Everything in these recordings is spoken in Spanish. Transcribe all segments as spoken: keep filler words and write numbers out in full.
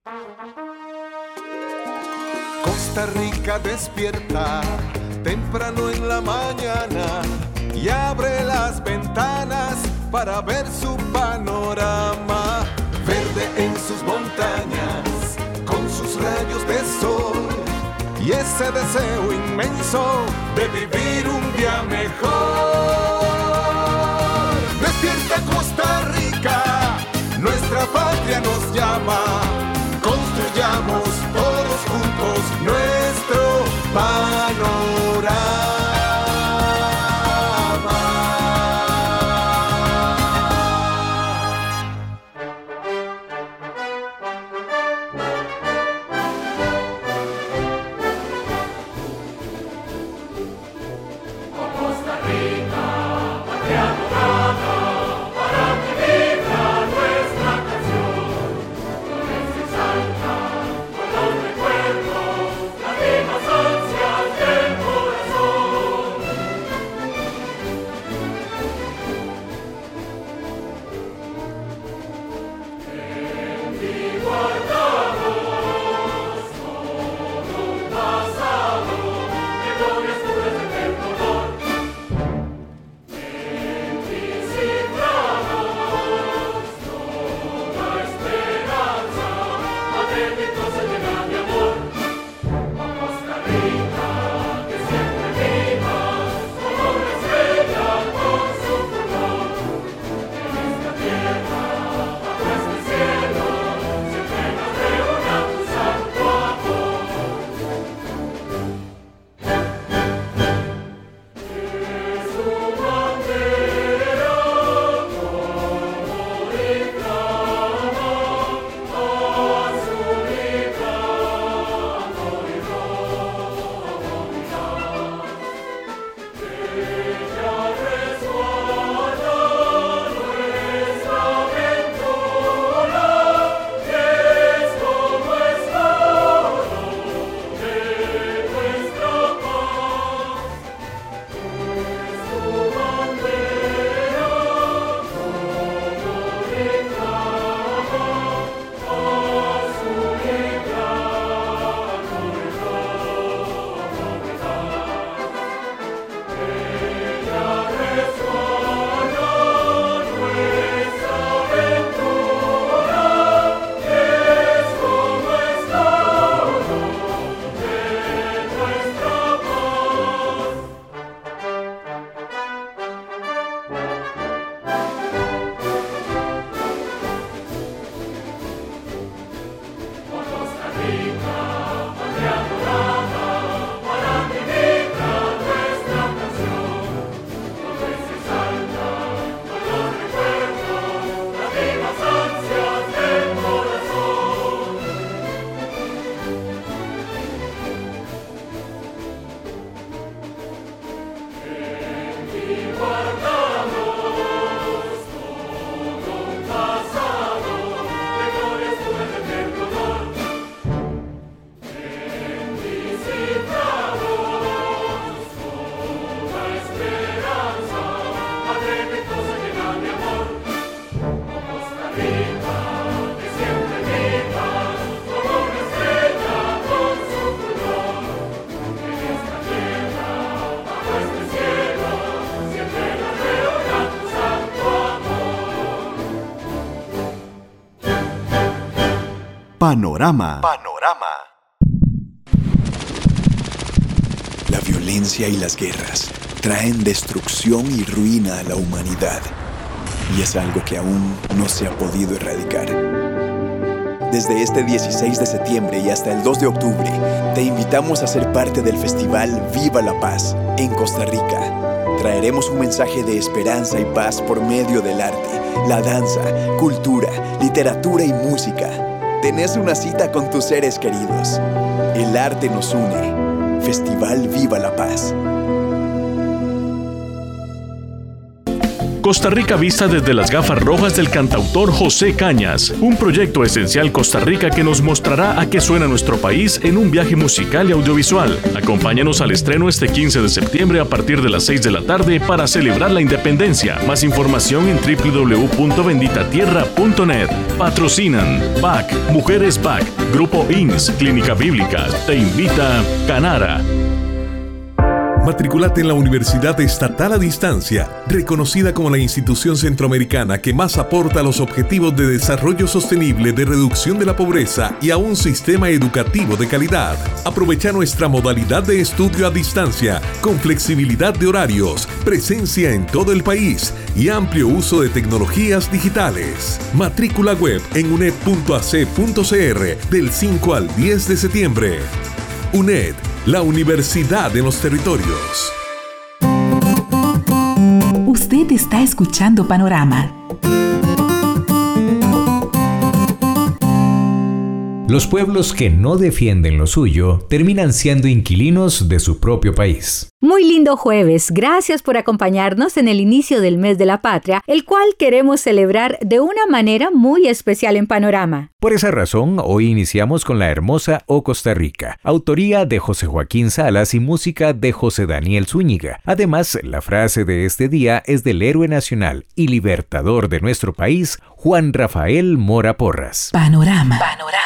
Costa Rica despierta temprano en la mañana y abre las ventanas para ver su panorama. Verde en sus montañas, con sus rayos de sol y ese deseo inmenso de vivir un día mejor. Despierta Costa Rica, nuestra patria nos llama. Construyamos todos juntos nuestro panorama. Panorama. Panorama. La violencia y las guerras traen destrucción y ruina a la humanidad. Y es algo que aún no se ha podido erradicar. Desde este dieciséis de septiembre y hasta el dos de octubre, te invitamos a ser parte del festival Viva la Paz en Costa Rica. Traeremos un mensaje de esperanza y paz por medio del arte, la danza, cultura, literatura y música. Tenés una cita con tus seres queridos. El arte nos une. Festival Viva la Paz. Costa Rica vista desde las gafas rojas del cantautor José Cañas, un proyecto esencial Costa Rica que nos mostrará a qué suena nuestro país en un viaje musical y audiovisual. Acompáñanos al estreno este quince de septiembre a partir de las seis de la tarde para celebrar la independencia. Más información en doble u doble u doble u punto bendita tierra punto net. Patrocinan B A C, Mujeres B A C, Grupo I N S, Clínica Bíblica. Te invita Canara. Matriculate en la Universidad Estatal a Distancia, reconocida como la institución centroamericana que más aporta a los objetivos de desarrollo sostenible, de reducción de la pobreza y a un sistema educativo de calidad. Aprovecha nuestra modalidad de estudio a distancia, con flexibilidad de horarios, presencia en todo el país y amplio uso de tecnologías digitales. Matrícula web en uned punto a c punto c r del cinco al diez de septiembre. UNED, la Universidad de los Territorios. Usted está escuchando Panorama. Los pueblos que no defienden lo suyo terminan siendo inquilinos de su propio país. Muy lindo jueves. Gracias por acompañarnos en el inicio del mes de la patria, el cual queremos celebrar de una manera muy especial en Panorama. Por esa razón, hoy iniciamos con la hermosa O Costa Rica, autoría de José Joaquín Salas y música de José Daniel Zúñiga. Además, la frase de este día es del héroe nacional y libertador de nuestro país, Juan Rafael Mora Porras. Panorama. Panorama.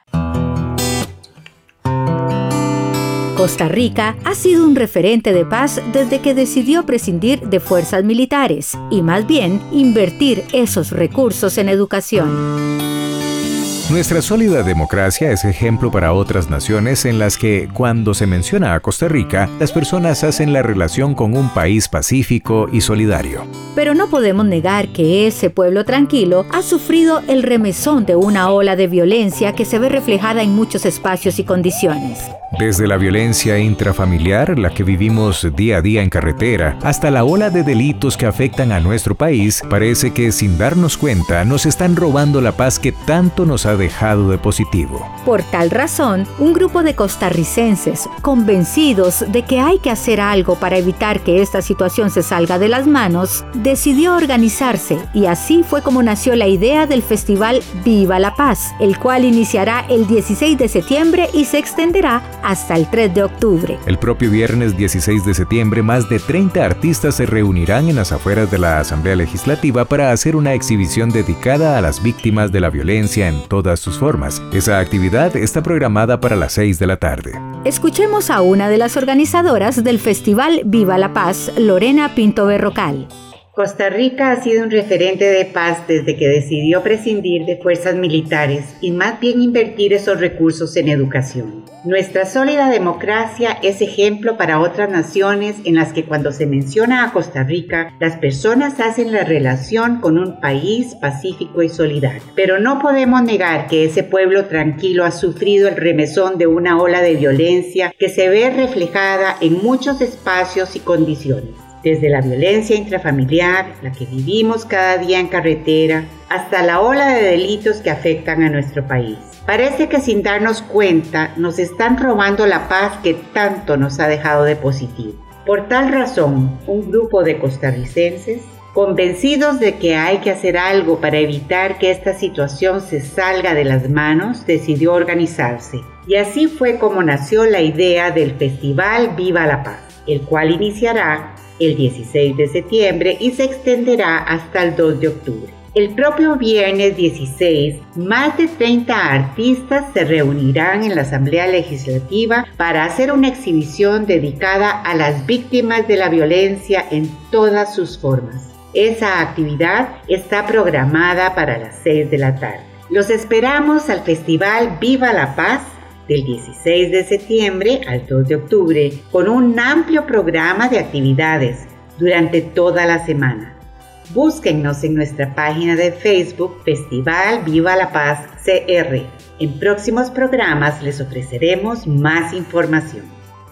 Costa Rica ha sido un referente de paz desde que decidió prescindir de fuerzas militares y más bien invertir esos recursos en educación. Nuestra sólida democracia es ejemplo para otras naciones en las que, cuando se menciona a Costa Rica, las personas hacen la relación con un país pacífico y solidario. Pero no podemos negar que ese pueblo tranquilo ha sufrido el remesón de una ola de violencia que se ve reflejada en muchos espacios y condiciones. Desde la violencia intrafamiliar, la que vivimos día a día en carretera, hasta la ola de delitos que afectan a nuestro país, parece que sin darnos cuenta nos están robando la paz que tanto nos ha dejado de positivo. Por tal razón, un grupo de costarricenses, convencidos de que hay que hacer algo para evitar que esta situación se salga de las manos, decidió organizarse y así fue como nació la idea del festival Viva la Paz, el cual iniciará el dieciséis de septiembre y se extenderá hasta el tres de octubre. El propio viernes dieciséis de septiembre, más de treinta artistas se reunirán en las afueras de la Asamblea Legislativa para hacer una exhibición dedicada a las víctimas de la violencia en todas sus formas. Esa actividad está programada para las seis de la tarde. Escuchemos a una de las organizadoras del festival Viva la Paz, Lorena Pinto Berrocal. Costa Rica ha sido un referente de paz desde que decidió prescindir de fuerzas militares y más bien invertir esos recursos en educación. Nuestra sólida democracia es ejemplo para otras naciones en las que cuando se menciona a Costa Rica, las personas hacen la relación con un país pacífico y solidario. Pero no podemos negar que ese pueblo tranquilo ha sufrido el remesón de una ola de violencia que se ve reflejada en muchos espacios y condiciones. Desde la violencia intrafamiliar, la que vivimos cada día en carretera, hasta la ola de delitos que afectan a nuestro país. Parece que sin darnos cuenta nos están robando la paz que tanto nos ha dejado de positivo. Por tal razón, un grupo de costarricenses, convencidos de que hay que hacer algo para evitar que esta situación se salga de las manos, decidió organizarse. Y así fue como nació la idea del Festival Viva la Paz, el cual iniciará el dieciséis de septiembre y se extenderá hasta el dos de octubre. El propio viernes dieciséis, más de treinta artistas se reunirán en la Asamblea Legislativa para hacer una exhibición dedicada a las víctimas de la violencia en todas sus formas. Esa actividad está programada para las seis de la tarde. Los esperamos al Festival Viva la Paz del dieciséis de septiembre al dos de octubre, con un amplio programa de actividades durante toda la semana. Búsquennos en nuestra página de Facebook Festival Viva la Paz C R. En próximos programas les ofreceremos más información.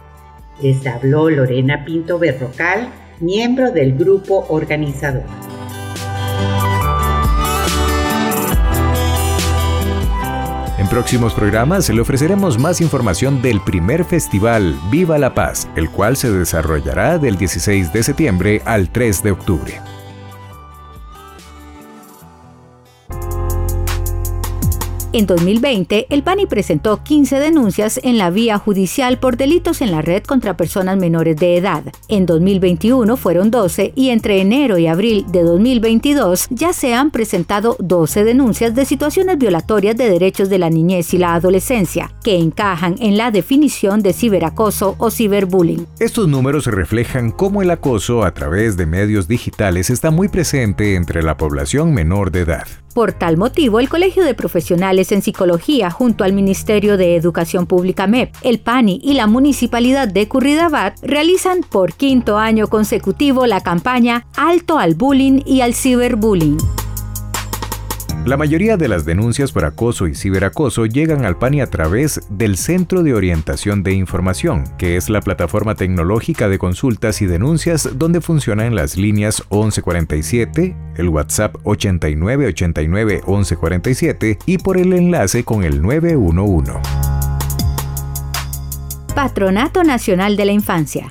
Les habló Lorena Pinto Berrocal, miembro del grupo organizador. En próximos programas le ofreceremos más información del primer festival Viva la Paz, el cual se desarrollará del dieciséis de septiembre al tres de octubre. En dos mil veinte, el P A N I presentó quince denuncias en la vía judicial por delitos en la red contra personas menores de edad. En dos mil veintiuno fueron doce y entre enero y abril de dos mil veintidós ya se han presentado doce denuncias de situaciones violatorias de derechos de la niñez y la adolescencia, que encajan en la definición de ciberacoso o ciberbullying. Estos números reflejan cómo el acoso a través de medios digitales está muy presente entre la población menor de edad. Por tal motivo, el Colegio de Profesionales en Psicología, junto al Ministerio de Educación Pública M E P, el P A N I y la Municipalidad de Curridabat, realizan por quinto año consecutivo la campaña Alto al Bullying y al Ciberbullying. La mayoría de las denuncias por acoso y ciberacoso llegan al P A N I a través del Centro de Orientación de Información, que es la plataforma tecnológica de consultas y denuncias donde funcionan las líneas once cuarenta y siete, el WhatsApp ochenta y nueve ochenta y nueve once cuarenta y siete y por el enlace con el nueve uno uno. Patronato Nacional de la Infancia.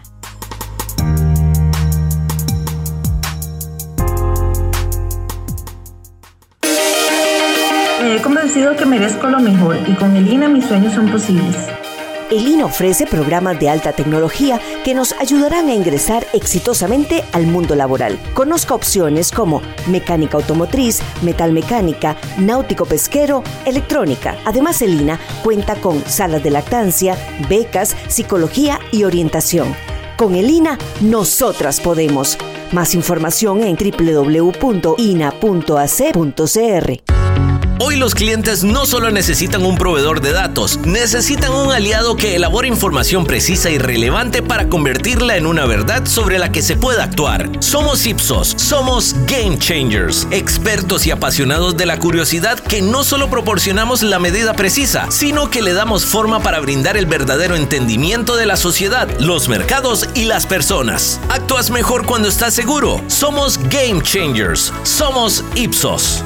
Me he convencido que merezco lo mejor y con el I N A mis sueños son posibles. El I N A ofrece programas de alta tecnología que nos ayudarán a ingresar exitosamente al mundo laboral. Conozca opciones como mecánica automotriz, metalmecánica, náutico pesquero, electrónica. Además, el I N A cuenta con salas de lactancia, becas, psicología y orientación. Con el I N A, nosotras podemos. Más información en doble u doble u doble u punto i n a punto a c punto c r. Hoy los clientes no solo necesitan un proveedor de datos, necesitan un aliado que elabore información precisa y relevante para convertirla en una verdad sobre la que se pueda actuar. Somos Ipsos, somos Game Changers, expertos y apasionados de la curiosidad que no solo proporcionamos la medida precisa, sino que le damos forma para brindar el verdadero entendimiento de la sociedad, los mercados y las personas. Actúas mejor cuando estás seguro. Somos Game Changers, somos Ipsos.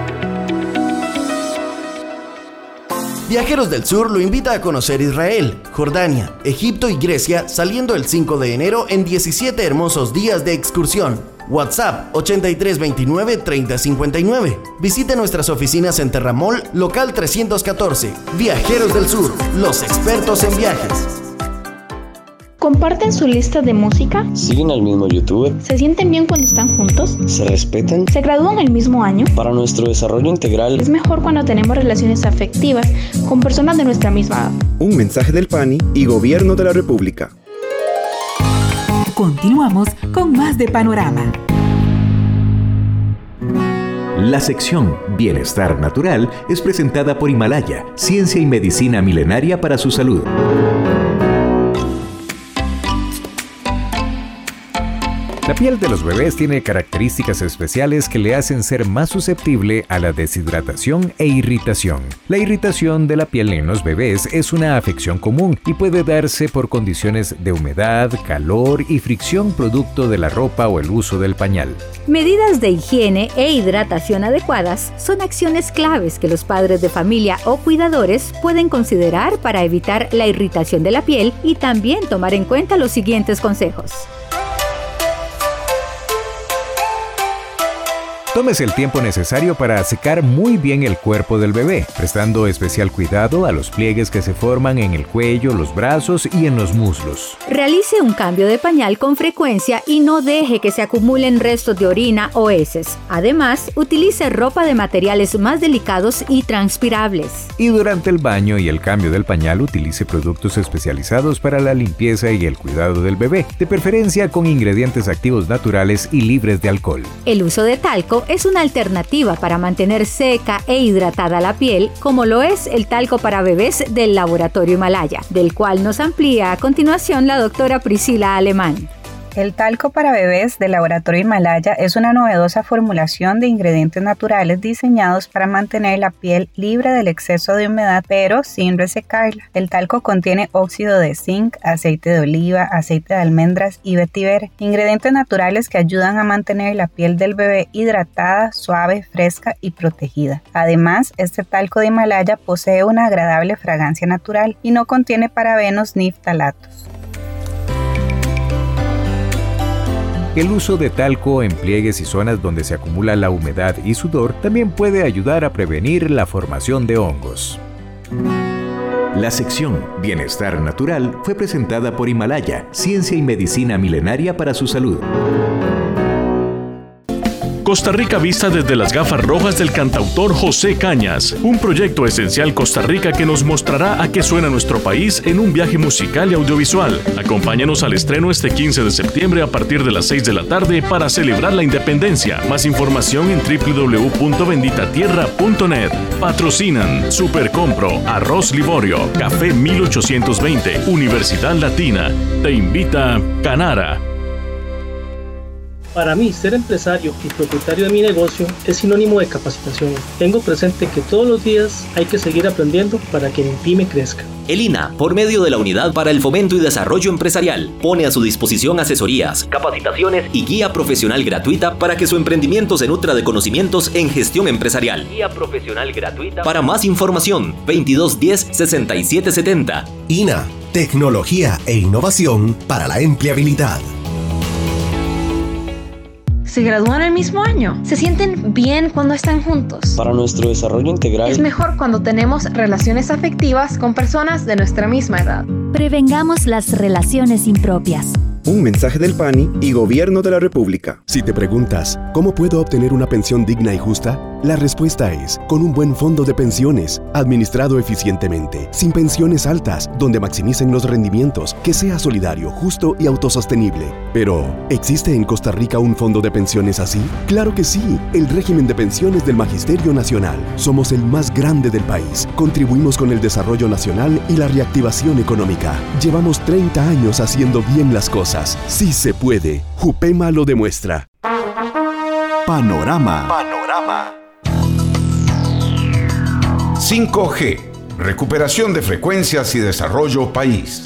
Viajeros del Sur lo invita a conocer Israel, Jordania, Egipto y Grecia saliendo el cinco de enero en diecisiete hermosos días de excursión. WhatsApp ochenta y tres veintinueve treinta cincuenta y nueve. Visite nuestras oficinas en Terramol, local trescientos catorce. Viajeros del Sur, los expertos en viajes. ¿Comparten su lista de música? ¿Siguen al mismo youtuber? ¿Se sienten bien cuando están juntos? ¿Se respetan? ¿Se gradúan el mismo año? Para nuestro desarrollo integral, es mejor cuando tenemos relaciones afectivas con personas de nuestra misma edad. Un mensaje del P A N I y Gobierno de la República. Continuamos con más de Panorama. La sección Bienestar Natural es presentada por Himalaya, ciencia y medicina milenaria para su salud. La piel de los bebés tiene características especiales que le hacen ser más susceptible a la deshidratación e irritación. La irritación de la piel en los bebés es una afección común y puede darse por condiciones de humedad, calor y fricción producto de la ropa o el uso del pañal. Medidas de higiene e hidratación adecuadas son acciones claves que los padres de familia o cuidadores pueden considerar para evitar la irritación de la piel y también tomar en cuenta los siguientes consejos. Tómese el tiempo necesario para secar muy bien el cuerpo del bebé, prestando especial cuidado a los pliegues que se forman en el cuello, los brazos y en los muslos. Realice un cambio de pañal con frecuencia y no deje que se acumulen restos de orina o heces. Además, utilice ropa de materiales más delicados y transpirables. Y durante el baño y el cambio del pañal, utilice productos especializados para la limpieza y el cuidado del bebé, de preferencia con ingredientes activos naturales y libres de alcohol. El uso de talco es una alternativa para mantener seca e hidratada la piel, como lo es el talco para bebés del Laboratorio Himalaya, del cual nos amplía a continuación la doctora Priscila Alemán. El talco para bebés del Laboratorio Himalaya es una novedosa formulación de ingredientes naturales diseñados para mantener la piel libre del exceso de humedad, pero sin resecarla. El talco contiene óxido de zinc, aceite de oliva, aceite de almendras y vetiver, ingredientes naturales que ayudan a mantener la piel del bebé hidratada, suave, fresca y protegida. Además, este talco de Himalaya posee una agradable fragancia natural y no contiene parabenos ni ftalatos. El uso de talco en pliegues y zonas donde se acumula la humedad y sudor también puede ayudar a prevenir la formación de hongos. La sección Bienestar Natural fue presentada por Himalaya, ciencia y medicina milenaria para su salud. Costa Rica vista desde las gafas rojas del cantautor José Cañas, un proyecto esencial Costa Rica que nos mostrará a qué suena nuestro país en un viaje musical y audiovisual. Acompáñanos al estreno este quince de septiembre a partir de las seis de la tarde para celebrar la independencia. Más información en doble u doble u doble u punto bendita tierra punto net. Patrocinan Supercompro, Arroz Liborio, Café mil ochocientos veinte, Universidad Latina. Te invita Canara. Para mí, ser empresario y propietario de mi negocio es sinónimo de capacitación. Tengo presente que todos los días hay que seguir aprendiendo para que mi pyme crezca. El I N A, por medio de la Unidad para el Fomento y Desarrollo Empresarial, pone a su disposición asesorías, capacitaciones y guía profesional gratuita para que su emprendimiento se nutra de conocimientos en gestión empresarial. Guía profesional gratuita. Para más información, veintidós diez sesenta y siete setenta. I N A, tecnología e innovación para la empleabilidad. Se gradúan el mismo año. Se sienten bien cuando están juntos. Para nuestro desarrollo integral. Es mejor cuando tenemos relaciones afectivas con personas de nuestra misma edad. Prevengamos las relaciones impropias. Un mensaje del PANI y Gobierno de la República. Si te preguntas, ¿cómo puedo obtener una pensión digna y justa? La respuesta es, con un buen fondo de pensiones, administrado eficientemente, sin pensiones altas, donde maximicen los rendimientos, que sea solidario, justo y autosostenible. Pero, ¿existe en Costa Rica un fondo de pensiones así? ¡Claro que sí! El régimen de pensiones del Magisterio Nacional. Somos el más grande del país. Contribuimos con el desarrollo nacional y la reactivación económica. Llevamos treinta años haciendo bien las cosas. Sí se puede. Jupema lo demuestra. Panorama. Panorama. cinco G. Recuperación de frecuencias y desarrollo país.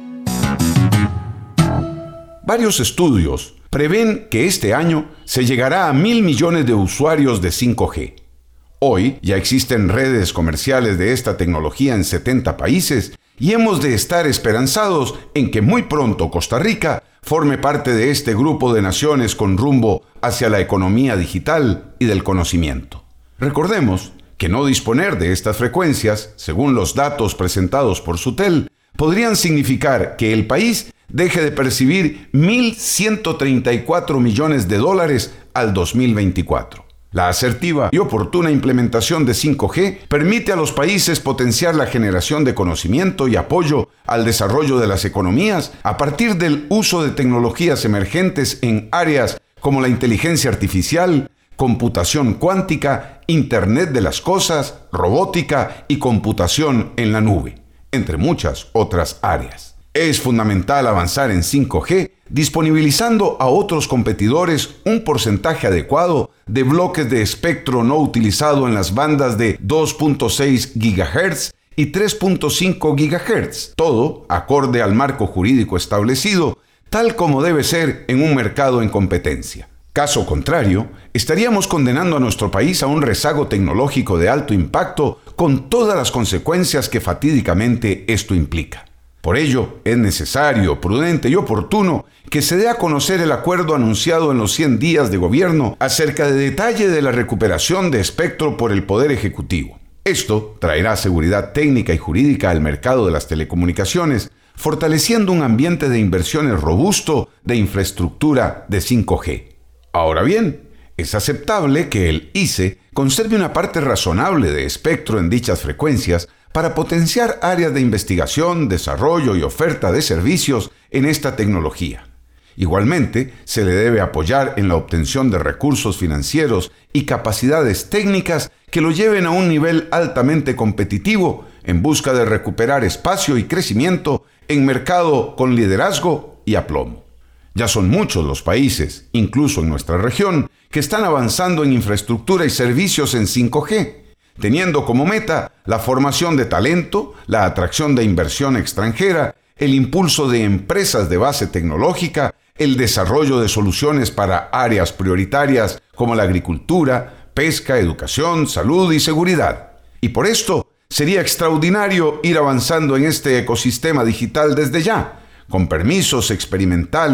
Varios estudios prevén que este año se llegará a mil millones de usuarios de cinco G. Hoy ya existen redes comerciales de esta tecnología en setenta países y hemos de estar esperanzados en que muy pronto Costa Rica forme parte de este grupo de naciones con rumbo hacia la economía digital y del conocimiento. Recordemos que no disponer de estas frecuencias, según los datos presentados por Sutel, podrían significar que el país deje de percibir mil ciento treinta y cuatro millones de dólares al dos mil veinticuatro. La asertiva y oportuna implementación de cinco G permite a los países potenciar la generación de conocimiento y apoyo al desarrollo de las economías a partir del uso de tecnologías emergentes en áreas como la inteligencia artificial, computación cuántica, Internet de las cosas, robótica y computación en la nube, entre muchas otras áreas. Es fundamental avanzar en cinco G, disponibilizando a otros competidores un porcentaje adecuado de bloques de espectro no utilizado en las bandas de dos punto seis gigahertz y tres punto cinco gigahertz, todo acorde al marco jurídico establecido, tal como debe ser en un mercado en competencia. Caso contrario, estaríamos condenando a nuestro país a un rezago tecnológico de alto impacto con todas las consecuencias que fatídicamente esto implica. Por ello, es necesario, prudente y oportuno que se dé a conocer el acuerdo anunciado en los cien días de gobierno acerca de detalle de la recuperación de espectro por el Poder Ejecutivo. Esto traerá seguridad técnica y jurídica al mercado de las telecomunicaciones, fortaleciendo un ambiente de inversiones robusto de infraestructura de cinco G. Ahora bien, es aceptable que el I C E conserve una parte razonable de espectro en dichas frecuencias para potenciar áreas de investigación, desarrollo y oferta de servicios en esta tecnología. Igualmente, se le debe apoyar en la obtención de recursos financieros y capacidades técnicas que lo lleven a un nivel altamente competitivo en busca de recuperar espacio y crecimiento en mercado con liderazgo y aplomo. Ya son muchos los países, incluso en nuestra región, que están avanzando en infraestructura y servicios en cinco G, teniendo como meta la formación de talento, la atracción de inversión extranjera, el impulso de empresas de base tecnológica, el desarrollo de soluciones para áreas prioritarias como la agricultura, pesca, educación, salud y seguridad. Y por esto sería extraordinario ir avanzando en este ecosistema digital desde ya, con permisos experimentales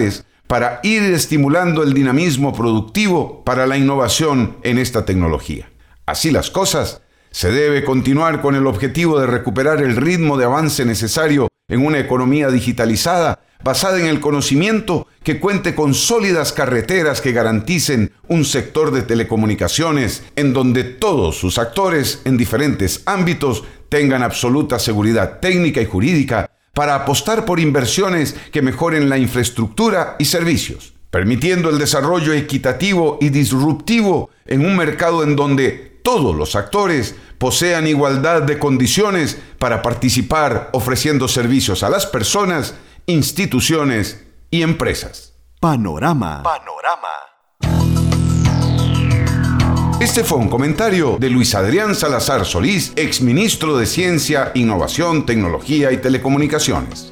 para ir estimulando el dinamismo productivo para la innovación en esta tecnología. Así las cosas, se debe continuar con el objetivo de recuperar el ritmo de avance necesario en una economía digitalizada basada en el conocimiento, que cuente con sólidas carreteras que garanticen un sector de telecomunicaciones en donde todos sus actores en diferentes ámbitos tengan absoluta seguridad técnica y jurídica para apostar por inversiones que mejoren la infraestructura y servicios, permitiendo el desarrollo equitativo y disruptivo en un mercado en donde todos los actores posean igualdad de condiciones para participar, ofreciendo servicios a las personas, instituciones y empresas. Panorama. Panorama. Este fue un comentario de Luis Adrián Salazar Solís, exministro de Ciencia, Innovación, Tecnología y Telecomunicaciones.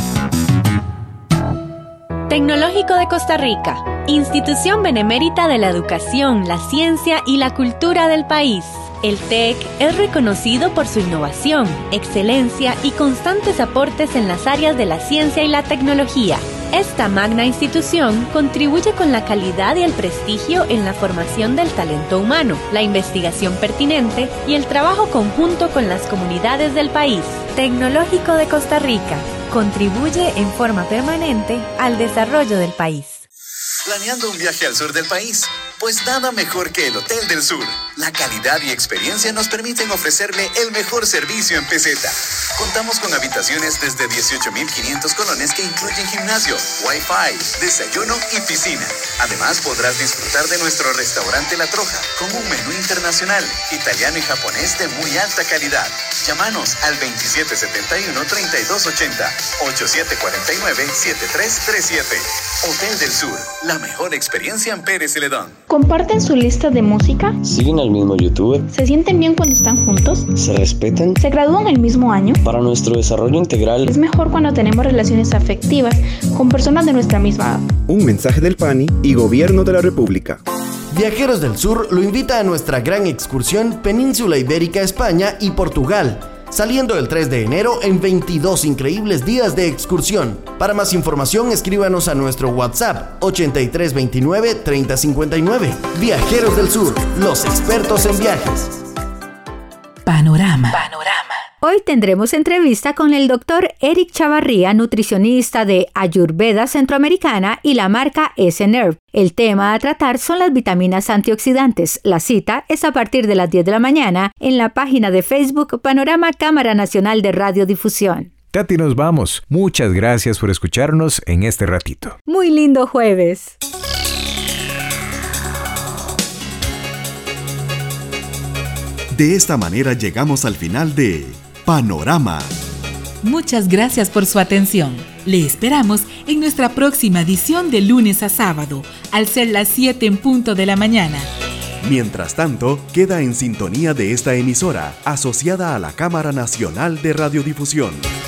Tecnológico de Costa Rica, institución benemérita de la educación, la ciencia y la cultura del país. El T E C es reconocido por su innovación, excelencia y constantes aportes en las áreas de la ciencia y la tecnología. Esta magna institución contribuye con la calidad y el prestigio en la formación del talento humano, la investigación pertinente y el trabajo conjunto con las comunidades del país. Tecnológico de Costa Rica contribuye en forma permanente al desarrollo del país. ¿Planeando un viaje al sur del país? Pues nada mejor que el Hotel del Sur. La calidad y experiencia nos permiten ofrecerle el mejor servicio en peseta. Contamos con habitaciones desde dieciocho mil quinientos colones que incluyen gimnasio, wifi, desayuno y piscina. Además podrás disfrutar de nuestro restaurante La Troja con un menú internacional, italiano y japonés de muy alta calidad. Llámanos al veintisiete setenta y uno, treinta y dos ochenta, ochenta y siete cuarenta y nueve, setenta y tres treinta y siete. Hotel del Sur, la mejor experiencia en Pérez Celedón. ¿Comparten su lista de música? ¿Siguen al mismo youtuber? ¿Se sienten bien cuando están juntos? ¿Se respetan? ¿Se gradúan el mismo año? Para nuestro desarrollo integral, es mejor cuando tenemos relaciones afectivas con personas de nuestra misma edad. Un mensaje del P A N I y Gobierno de la República. Viajeros del Sur lo invita a nuestra gran excursión Península Ibérica, España y Portugal, saliendo el tres de enero en veintidós increíbles días de excursión. Para más información, escríbanos a nuestro WhatsApp ochenta y tres veintinueve, treinta cincuenta y nueve. Viajeros del Sur, los expertos en viajes. Panorama. Panorama. Hoy tendremos entrevista con el doctor Eric Chavarría, nutricionista de Ayurveda Centroamericana y la marca S-Nerve. El tema a tratar son las vitaminas antioxidantes. La cita es a partir de las diez de la mañana en la página de Facebook Panorama Cámara Nacional de Radiodifusión. Tati, nos vamos. Muchas gracias por escucharnos en este ratito. Muy lindo jueves. De esta manera llegamos al final de Panorama. Muchas gracias por su atención. Le esperamos en nuestra próxima edición de lunes a sábado, al ser las siete en punto de la mañana. Mientras tanto, queda en sintonía de esta emisora, asociada a la Cámara Nacional de Radiodifusión.